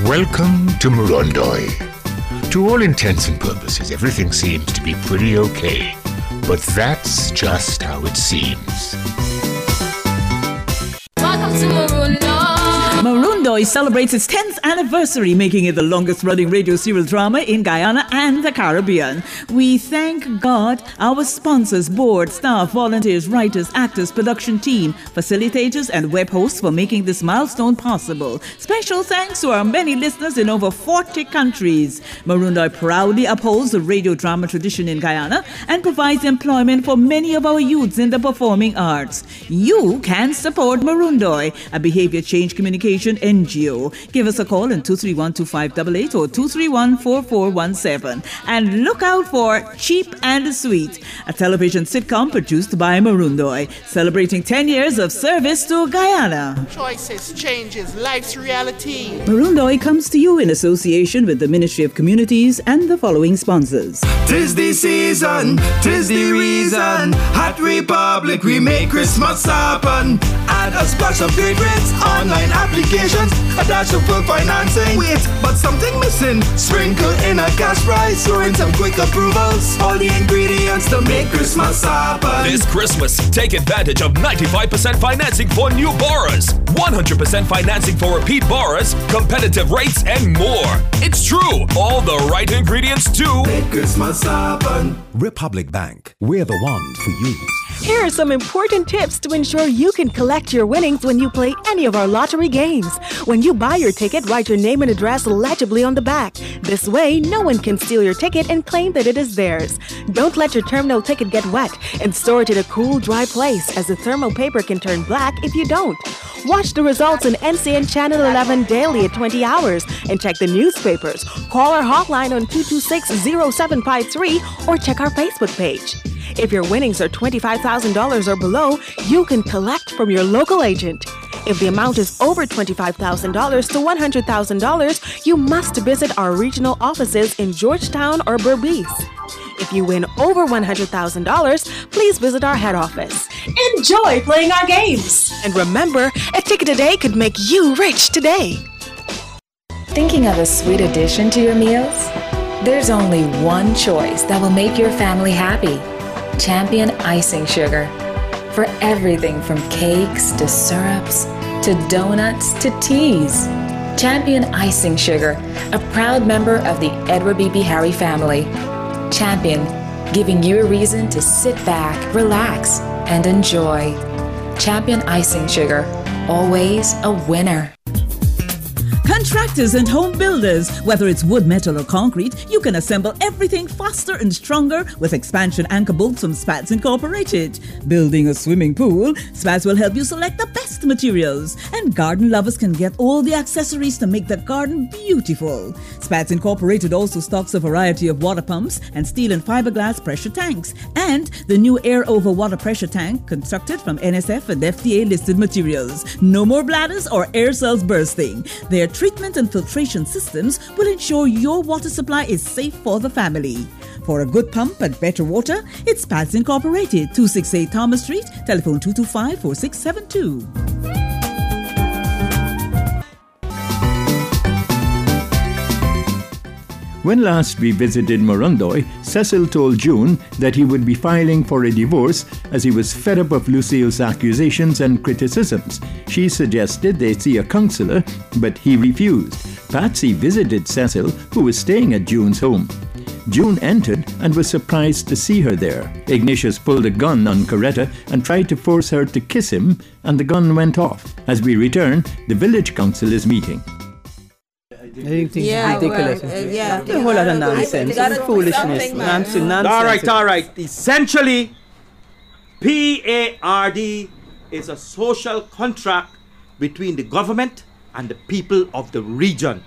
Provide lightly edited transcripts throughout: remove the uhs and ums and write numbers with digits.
Welcome to Murundoi. To all intents and purposes, everything seems to be pretty okay. But that's just how it seems. Welcome to Murundoi. Murundoi celebrates its 10th anniversary, making it the longest-running radio serial drama in Guyana and the Caribbean. We thank God, our sponsors, board, staff, volunteers, writers, actors, production team, facilitators, and web hosts for making this milestone possible. Special thanks to our many listeners in over 40 countries. Murundoi proudly upholds the radio drama tradition in Guyana and provides employment for many of our youths in the performing arts. You can support Murundoi, a behavior change communication NGO. Give us a call on 231-2588 or 231-4417. And look out for Cheap and Sweet, a television sitcom produced by Murundoi, celebrating 10 years of service to Guyana. Choices, changes, life's reality. Murundoi comes to you in association with the Ministry of Communities and the following sponsors. Tis the season, tis the reason. Hot Republic, we make Christmas happen. Add a splash of great rates, online applications, a dash of full financing. Wait, but something missing. Sprinkle in a cash prize, throw in some quick approvals. All the ingredients to make Christmas happen. This Christmas, take advantage of 95% financing for new borrowers, 100% financing for repeat borrowers, competitive rates, and more. It's true. All the right ingredients to make Christmas happen. Republic Bank, we're the ones for you. Here are some important tips to ensure you can collect your winnings when you play any of our lottery games. When you buy your ticket, write your name and address legibly on the back. This way, no one can steal your ticket and claim that it is theirs. Don't let your terminal ticket get wet and store it in a cool, dry place, as the thermal paper can turn black if you don't. Watch the results on NCN Channel 11 daily at 20 hours and check the newspapers. Call our hotline on 226-0753 or check our Facebook page. If your winnings are $25,000 or below, you can collect from your local agent. If the amount is over $25,000 to $100,000, you must visit our regional offices in Georgetown or Berbice. If you win over $100,000, please visit our head office. Enjoy playing our games. And remember, a ticket a day could make you rich today. Thinking of a sweet addition to your meals? There's only one choice that will make your family happy. Champion Icing Sugar. For everything from cakes to syrups to donuts to teas. Champion Icing Sugar, a proud member of the Edward B. Harry family. Champion, giving you a reason to sit back, relax, and enjoy. Champion Icing Sugar, always a winner. Contractors and home builders, whether it's wood, metal, or concrete, you can assemble everything faster and stronger with expansion anchor bolts from Spats Incorporated. Building a swimming pool, Spats will help you select the best materials. And garden lovers can get all the accessories to make the garden beautiful. Spats Incorporated also stocks a variety of water pumps and steel and fiberglass pressure tanks. And the new air over water pressure tank constructed from NSF and FDA listed materials. No more bladders or air cells bursting. Their treatment and filtration systems will ensure your water supply is safe for the family. For a good pump and better water, it's Spats Incorporated, 268 Thomas Street, telephone 225-4672. When last we visited Murundoi, Cecil told June that he would be filing for a divorce as he was fed up of Lucille's accusations and criticisms. She suggested they see a counselor, but he refused. Patsy visited Cecil, who was staying at June's home. June entered and was surprised to see her there. Ignatius pulled a gun on Coretta and tried to force her to kiss him, and the gun went off. As we return, the village council is meeting. Ridiculous. A whole lot of nonsense. Foolishness. Nonsense. All right. Essentially, PARD is a social contract between the government and the people of the region.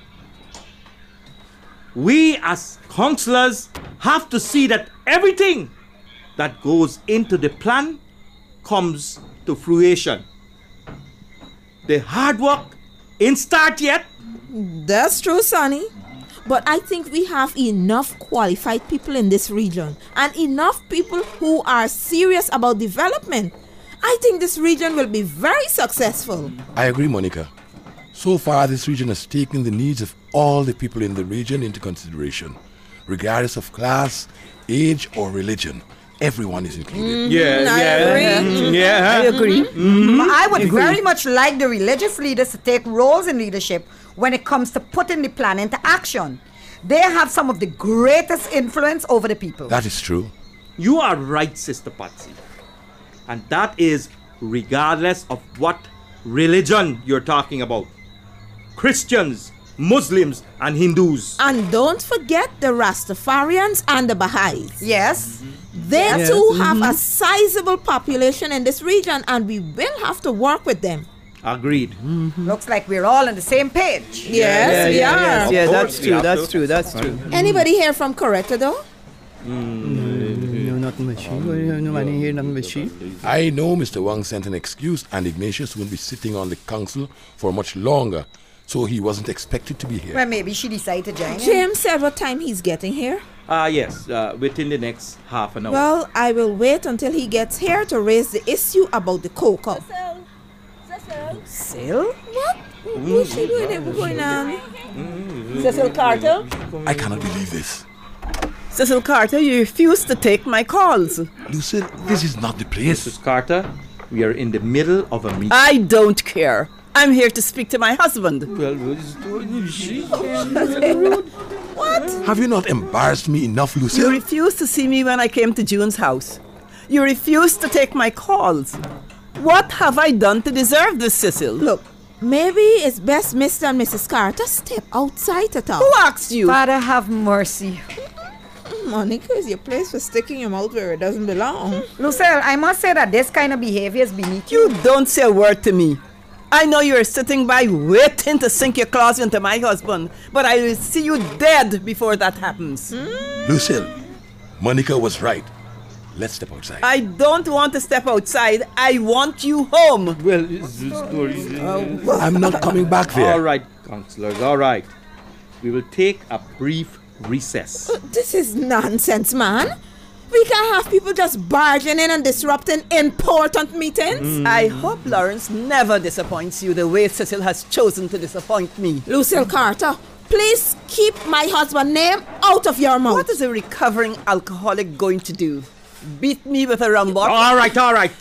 We as councillors have to see that everything that goes into the plan comes to fruition. The hard work ain't start yet. That's true, Sonny. But I think we have enough qualified people in this region and enough people who are serious about development. I think this region will be very successful. I agree, Monica. So far, this region has taken the needs of all the people in the region into consideration, regardless of class, age, or religion. Everyone is included. I agree. I would very much like the religious leaders to take roles in leadership when it comes to putting the plan into action. They have some of the greatest influence over the people. That is true. You are right, Sister Patsy. And that is regardless of what religion you're talking about. Christians, Muslims, and Hindus. And don't forget the Rastafarians and the Baha'is. Yes. They too have a sizable population in this region, and we will have to work with them. Agreed. Looks like we're all on the same page. Yes, we are. Yeah, that's true. That's true. Anybody here from Corregidor? No, nothing with she. Nobody here, nothing with she. I know Mr. Wang sent an excuse, and Ignatius won't be sitting on the council for much longer, so he wasn't expected to be here. Well, maybe she decided to join him. James said what time he's getting here. Yes, within the next half an hour. Well, I will wait until he gets here to raise the issue about the cocoa. Cecil? What? What's she doing? What's going on? Cecil Carter? I cannot believe this. Cecil Carter, you refuse to take my calls. Lucille, this is not the place. Mrs. Carter, we are in the middle of a meeting. I don't care. I'm here to speak to my husband. Well, what? Have you not embarrassed me enough, Lucille? You refused to see me when I came to June's house. You refused to take my calls. What have I done to deserve this, Cecil? Look, maybe it's best Mr. and Mrs. Carter step outside to talk. Who asked you? Father, have mercy. Monica, is your place for sticking your mouth where it doesn't belong. Lucille, I must say that this kind of behavior is beneath you. You don't say a word to me. I know you're sitting by waiting to sink your claws into my husband, but I will see you dead before that happens. Lucille, Monica was right. Let's step outside. I don't want to step outside. I want you home. Well, I'm not coming back there. All right, councillors, all right. We will take a brief recess. This is nonsense, man. We can't have people just barging in and disrupting important meetings. I hope Lawrence never disappoints you the way Cecil has chosen to disappoint me. Lucille Carter, please keep my husband's name out of your mouth. What is a recovering alcoholic going to do? Beat me with a rum bottle? All right.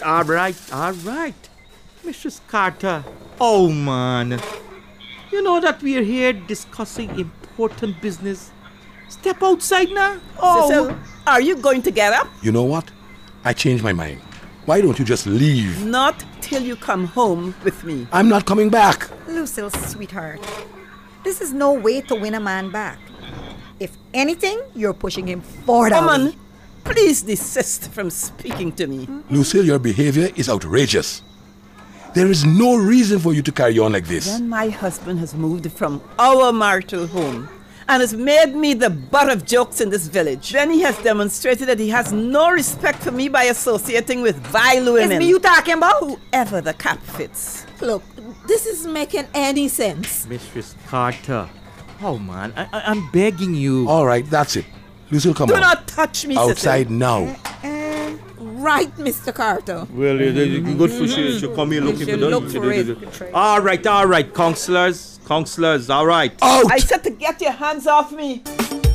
Mrs. Carter. Oh, man. You know that we are here discussing important business. Step outside now. Oh. Cecil, are you going to get up? You know what? I changed my mind. Why don't you just leave? Not till you come home with me. I'm not coming back. Lucille, sweetheart, this is no way to win a man back. If anything, you're pushing him forward. Woman, please desist from speaking to me. Lucille, your behavior is outrageous. There is no reason for you to carry on like this. When my husband has moved from our marital home and has made me the butt of jokes in this village, then he has demonstrated that he has no respect for me by associating with vile women. It's me you talking about? Whoever the cap fits. Look, this isn't making any sense. Mrs. Carter. Oh, man, I'm begging you. All right, that's it. Lucille, come on. Do not touch me, outside Cecil. now. Right, Mr. Carter. Well, good for she come here looking for it. All right, councillors, all right. Out! I said to get your hands off me.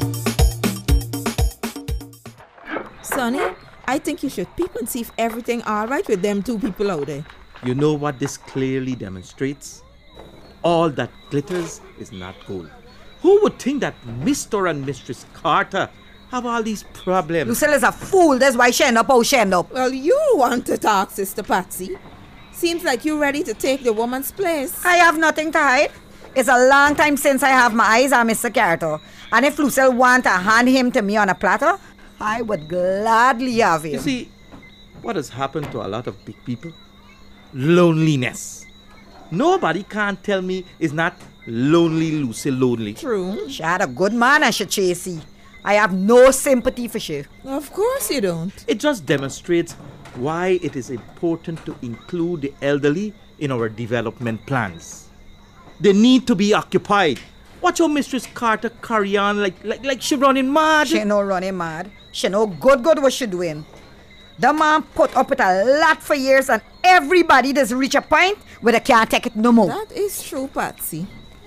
Sonny, I think you should peep and see if everything all right with them two people out there. You know what this clearly demonstrates? All that glitters is not gold. Who would think that Mr. and Mistress Carter have all these problems? Lucille is a fool. That's why she end up how she end up. Well, you want to talk, Sister Patsy. Seems like you're ready to take the woman's place. I have nothing to hide. It's a long time since I have my eyes on Mr. Carter. And if Lucille want to hand him to me on a platter, I would gladly have him. You see, what has happened to a lot of big people? Loneliness. Nobody can tell me it's not lonely, Lucille, lonely. True. She had a good man and she chasey. I have no sympathy for she. Of course you don't. It just demonstrates why it is important to include the elderly in our development plans. They need to be occupied. Watch how Mistress Carter carry on like she running mad. She no running mad. She know good what she doing. The man put up with a lot for years and everybody does reach a point where they can't take it no more. That is true, Patsy.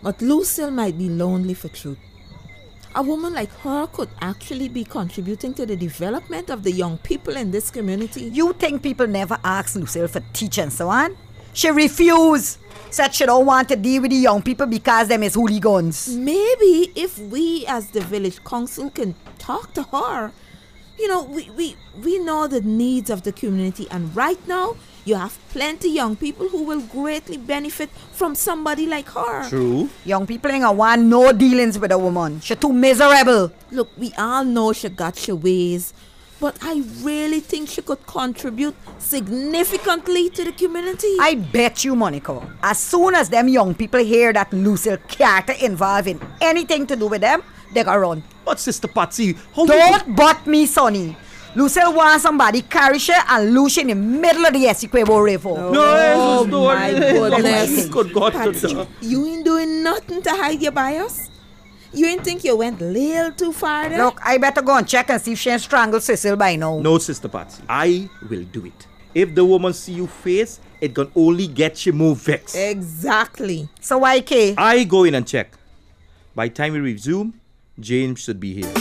But Lucille might be lonely for truth. A woman like her could actually be contributing to the development of the young people in this community. You think people never ask Lucille for teach and so on? She refused. Said she don't want to deal with the young people because them is hooligans. Maybe if we as the village council can talk to her. You know, we know the needs of the community, and right now you have plenty young people who will greatly benefit from somebody like her. True. Young people ain't gonna want no dealings with a woman. She too miserable. Look, we all know she got she ways, but I really think she could contribute significantly to the community. I bet you, Monica, as soon as them young people hear that Lucille can't involve in anything to do with them, they gonna run. But Sister Patsy, don't butt me, Sonny. Lucille wants somebody carry her and lose in the middle of the Essequibo River. Oh my goodness. Good God. Patsy, you ain't doing nothing to hide your bias? You ain't think you went a little too far there? Look, I better go and check and see if she ain't strangled Cecil by now. No, Sister Patsy, I will do it. If the woman see you face, it can only get you more vexed. Exactly. So why, Kay? I go in and check. By the time we resume, James should be here.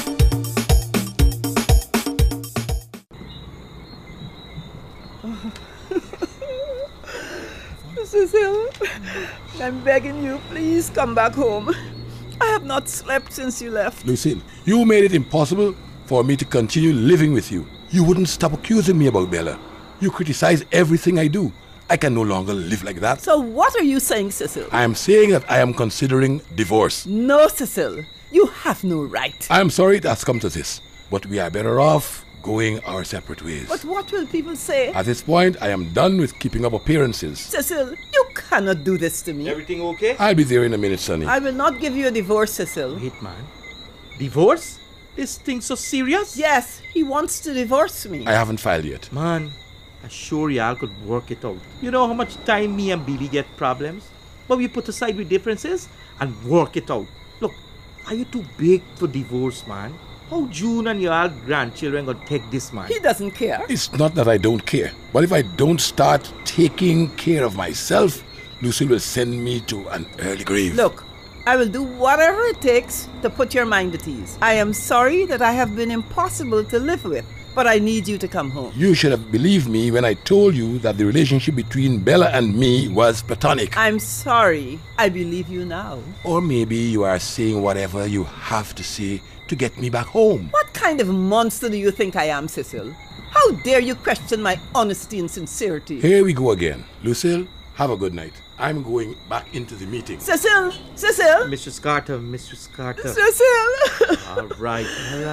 Cecil, I'm begging you, please come back home. I have not slept since you left. Lucille, you made it impossible for me to continue living with you. You wouldn't stop accusing me about Bella. You criticize everything I do. I can no longer live like that. So what are you saying, Cecil? I am saying that I am considering divorce. No, Cecil. You have no right. I am sorry it has come to this, but we are better off going our separate ways. But what will people say? At this point, I am done with keeping up appearances. Cecil, you cannot do this to me. Everything okay? I'll be there in a minute, Sonny. I will not give you a divorce, Cecil. Wait, man. Divorce? This thing so serious? Yes, he wants to divorce me. I haven't filed yet. Man, I assure y'all could work it out. You know how much time me and Bibi get problems? But we put aside with differences and work it out. Look, are you too big for divorce, man? How June and your grandchildren gonna take this, man? He doesn't care. It's not that I don't care, but if I don't start taking care of myself, Lucille will send me to an early grave. Look, I will do whatever it takes to put your mind at ease. I am sorry that I have been impossible to live with, but I need you to come home. You should have believed me when I told you that the relationship between Bella and me was platonic. I'm sorry. I believe you now. Or maybe you are saying whatever you have to say to get me back home. What kind of monster do you think I am, Cecil? How dare you question my honesty and sincerity? Here we go again. Lucille, have a good night. I'm going back into the meeting. Cecil! Cecil! Mistress Carter, Mistress Carter. Cecil! All right.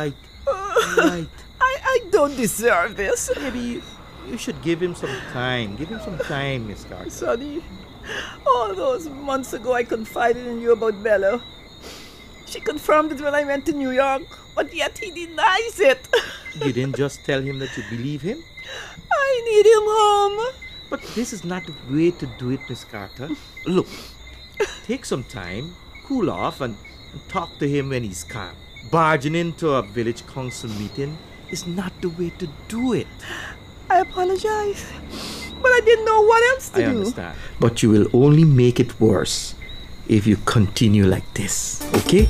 I don't deserve this. Maybe you should give him some time. Give him some time, Miss Carter. Sonny, all those months ago I confided in you about Bella. She confirmed it when I went to New York, but yet he denies it. You didn't just tell him that you believe him? I need him home. But this is not the way to do it, Miss Carter. Look, take some time, cool off, and talk to him when he's calm. Barging into a village council meeting is not the way to do it. I apologize, but I didn't know what else to do. I understand. But you will only make it worse if you continue like this, okay?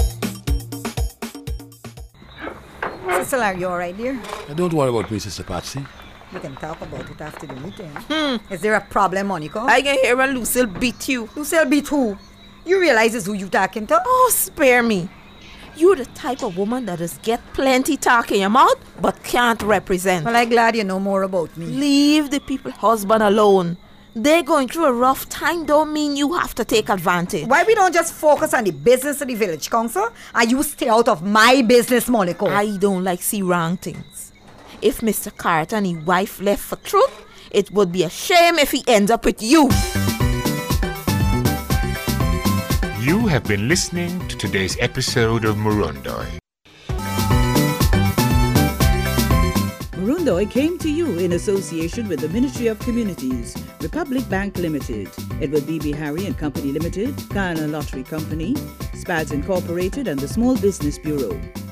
Cecil, are you alright, dear? Don't worry about me, Sister Patsy. We can talk about it after the meeting. Is there a problem, Monica? I can hear when Lucille beat you. Lucille beat who? You realize it's who you talking to? Oh, spare me. You're the type of woman that just get plenty talk in your mouth, but can't represent. Well, I'm glad you know more about me. Leave the people's husband alone. They're going through a rough time don't mean you have to take advantage. Why we don't just focus on the business of the village council and you stay out of my business, Monica? I don't like see wrong things. If Mr. Carter and his wife left for truth, it would be a shame if he ends up with you. You have been listening to today's episode of Murundoi. Murundoi came to you in association with the Ministry of Communities, Republic Bank Limited, Edward B.B. Harry and Company Limited, Guyana Lottery Company, SPADS Incorporated and the Small Business Bureau.